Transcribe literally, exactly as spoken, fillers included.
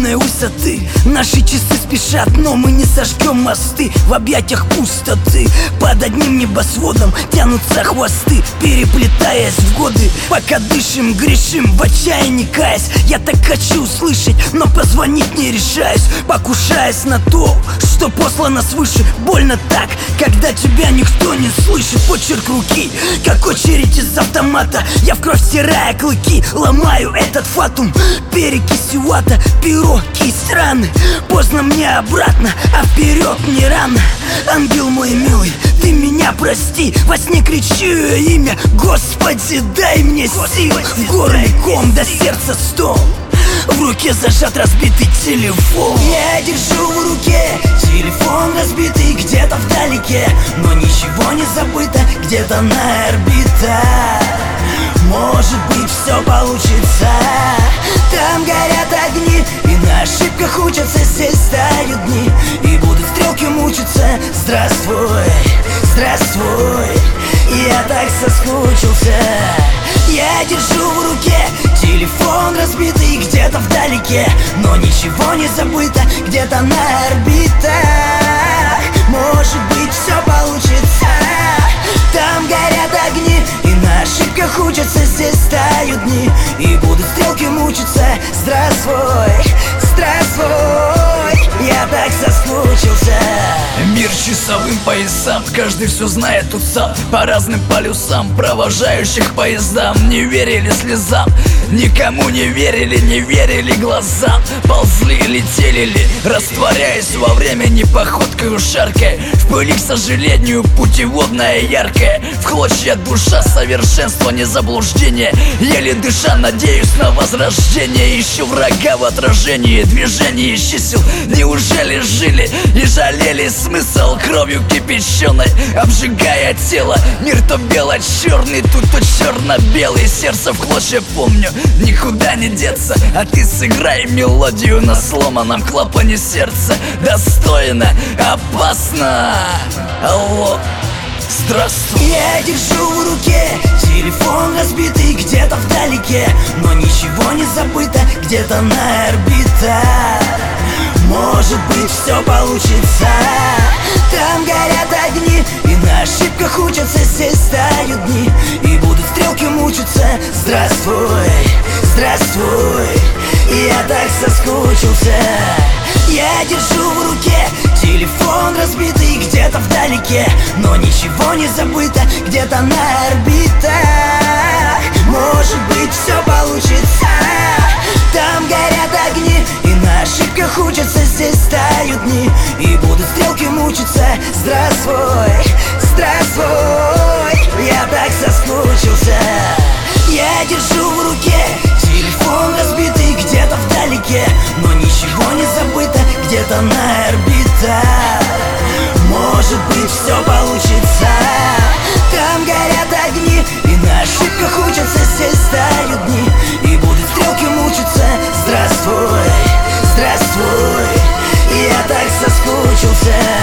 бездонной высоты. Наши часы спешат, но мы не сожгем мосты. В объятиях пустоты под одним небосводом тянутся хвосты, переплетаясь в годы. Пока дышим, грешим, в отчаянии каясь. Я так хочу услышать, но позвонить не решаюсь, покушаясь на то, что послано свыше. Больно так, когда тебя никто не слышит. Почерк руки, как очередь из автомата. Я в кровь стирая клыки, ломаю этот фатум перекисью вата. Перо, кисть, раны, поздно мне обратно, а вперед не рано. Ангел мой милый, ты меня прости. Во сне кричу ее имя: Господи, дай мне сил. В горле ком, до сердца стон, в руке зажат разбитый телефон. Я держу в руке телефон разбитый где-то вдалеке, но ничего не забыто где-то на орбитах. Может быть, все получится. Там горят огни, и на ошибках учатся. Здесь тают дни, и будут стрелки мучиться. Здравствуй, здравствуй, я так соскучился. Я держу в руке телефон разбитый где-то вдалеке, но ничего не забыто где-то на орбитах. Может быть, все получится. Там горят огни, и на ошибках учатся. Здесь тают дни, и будут стрелки мучиться. Здравствуй, здравствуй, я так соскучился. Мир часовым поясам, каждый все знает тут сам. По разным полюсам провожающих поездам не верили слезам, никому не верили, не верили глазам. Ползли, летели ли, растворяясь во времени походкой шаркой. В пыли, к сожалению, путеводная яркая. В клочья душа, совершенство, не заблуждение. Еле дыша, надеюсь на возрождение. Ищу врага в отражении движений чисел. Неужели жили и жалели смысл кровью кипяченой, обжигая тело? Мир то бело-черный, тут то черно-белый. Сердце в клочья помню, никуда не деться. А ты сыграй мелодию на сломанном клапане сердца. Достойно, опасно. Алло, здравствуй. Я держу в руке телефон разбитый где-то вдалеке, но ничего не забыто где-то на орбитах. Может быть, все получится. Там горят огни, и на ошибках учатся. Здесь тают дни, и будут стрелки мучиться. Здравствуй, здравствуй, я так соскучился. Я держу в руке телефон разбитый где-то вдалеке, но ничего не забыто где-то на орбитах. Может быть, все получится. Там горят огни, и на ошибках учатся. Здесь тают дни, и будут стрелки мучиться. Здравствуй, здравствуй, я так соскучился. Я держу в руке телефон разбитый где-то вдалеке, но ничего не забыто где-то на орбитах. Может быть, все получится. Там горят огни, и на ошибках учатся. Здесь тают дни, и будут стрелки мучиться. Здравствуй, здравствуй, я так соскучился.